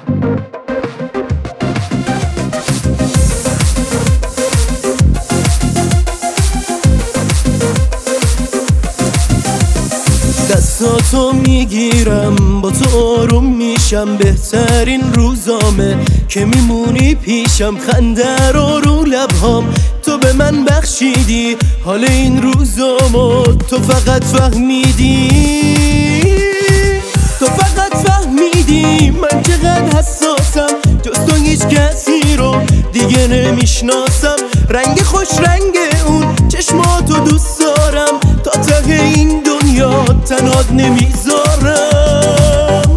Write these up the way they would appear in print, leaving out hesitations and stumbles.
دستاتو میگیرم با تو آروم میشم، بهترین روزامه که میمونی پیشم، خنده رو لبهام تو به من بخشیدی، حال این روزامو تو فقط فهمیدی، تو فقط فهمیدی من چقدر حساسم، جز تو هیچ کسی رو دیگه نمیشناسم، رنگ خوش رنگ اون چشماتو دوست دارم، تا ته این دنیا تنهات نمیذارم.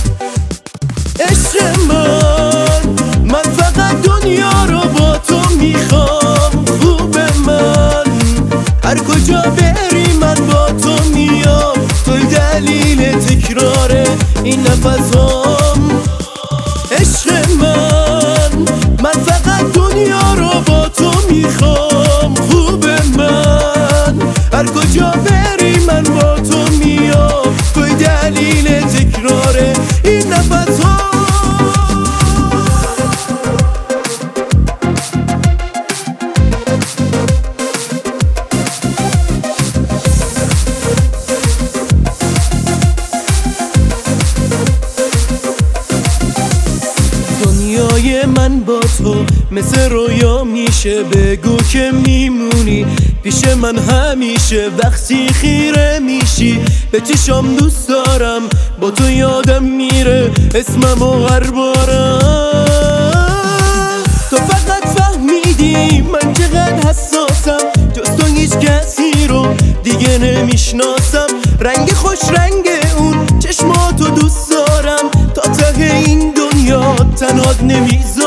عشق من فقط دنیا رو با تو میخوام، خوب من هر کجا بری من با تو میام، توی دلیل تکرار این نفسام. عشق من فقط دنیا رو با تو میخوام، خوب من هر کجا بری من با تو میام، توی دلیل تکرار این نفسام. دنیای من با تو مثل رویا میشه، بگو که میمونی پیش من همیشه، وقتی خیره میشی به چشام دوست دارم، با تو یادم میره اسممو هر بارم. تو فقط فهمیدی من چقدر حساسم، جز تو هیچ کسی رو دیگه نمیشناسم، رنگ خوش رنگ اون چشماتو دوست دارم، تا ته این دنیا تنهات نمیذارم.